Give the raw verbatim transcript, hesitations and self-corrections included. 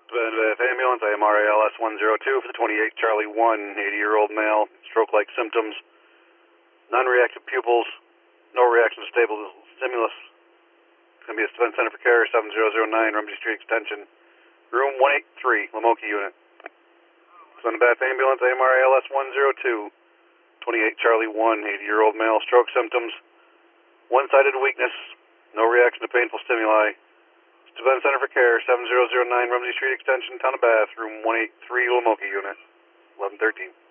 Bath ambulance, I M R A L S one zero two for the twenty-eight Charlie one, eighty-year-old male, stroke-like symptoms, non-reactive pupils, no reaction to stable stimulus. It's going to be a Stevens Center for Care, seven zero zero nine, Rumsey Street Extension, room one eighty-three, Lamoki unit. It's on the Bath ambulance, I M R A L S one zero two, twenty-eight Charlie one, eighty-year-old male, stroke symptoms, one-sided weakness, no reaction to painful stimuli. Stevens Center for Care, seven zero zero nine, Rumsey Street Extension, Town of Bath, room one eighty-three, Lamoki unit, eleven thirteen.